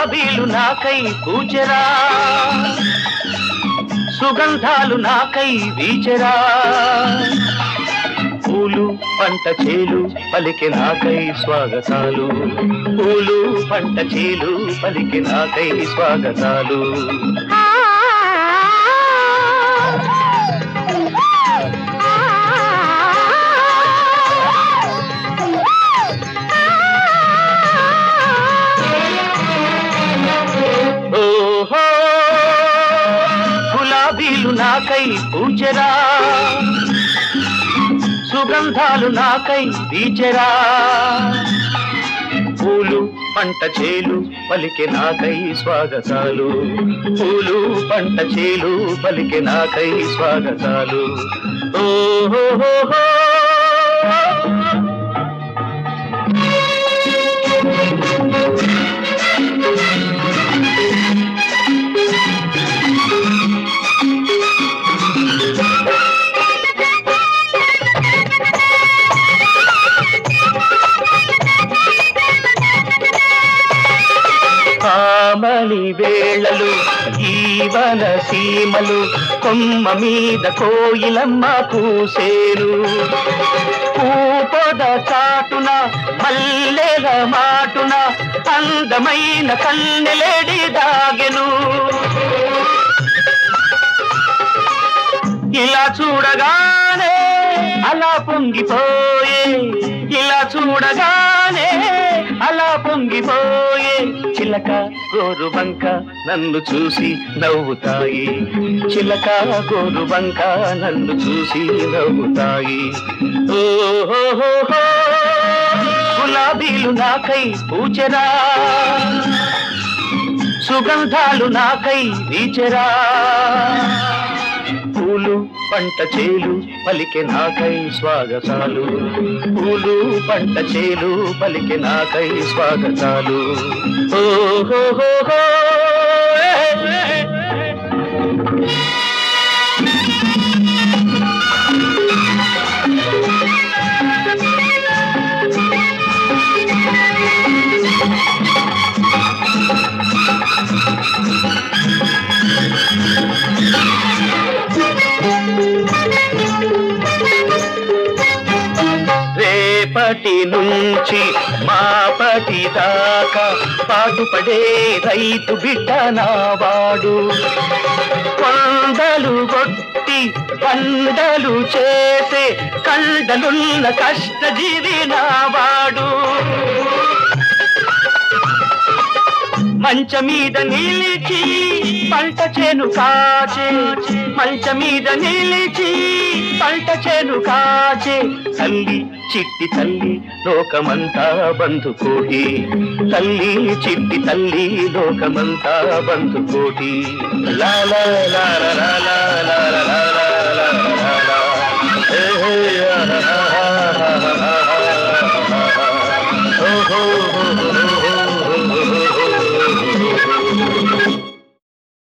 గులాబీలు నాకై పూచెరా, సుగంధాలు నాకై వీచెరా, పూలు పంట చేలు పలికి నాకై స్వాగతాలు, పూలు పంట చేలు పలికి నాకై స్వాగతాలు. ఓహో గులాబీలు నాకై పూచెరా, సుగంధాలు నాకై వీచెరా, పూలు పంట చేలు పలికి నాకై స్వాగతాలు, పూలు పంట చేలు పలికి నాకై స్వాగతాలు. ఓహో కామని వేళలు ఈవన సీమలు, కొమ్మ మీద కోయిలమ్మ కూసేరు, పూపొద చాటున మల్లెల మాటున అందమైన కన్నెలేడి దాగెను. ఇలా చూడగానే అలా పొంగిపోయే, ఇలా చూడగానే అలా పొంగిపోయే, చిలక గోరుబంక నన్ను చూసి నవ్వుతాయి, చిలక గోరుబంక నన్ను చూసి నవ్వుతాయి. ఓహో గులాబీలు నాకై పూచెరా, సుగంధాలు నాకై వీచెరా, పూలు పంట చేలు పలికి నాకై స్వాగతాలు, పూలు పంట చేలు పలికి నాకై స్వాగతాలు. ఓహో రేపటి నుంచి మాపటి దాకా పాటుపడే రైతు బిడ్డ నావాడు, కొండలు కొట్టి పండలు చేసే కండలున్న కష్టజీవి నావాడు, మంచ మీద నిలిచి పంట చేను కాచే, మంచ మీద నిలిచి పంట చేను కాచే, తల్లి చిట్టి తల్లి లోకమంతా బంధుకోటి, తల్లి చిట్టి తల్లి లోకమంతా బంధుకోటి. లాలా లాలా లాలా లాలా లాలా లాలా ఓహో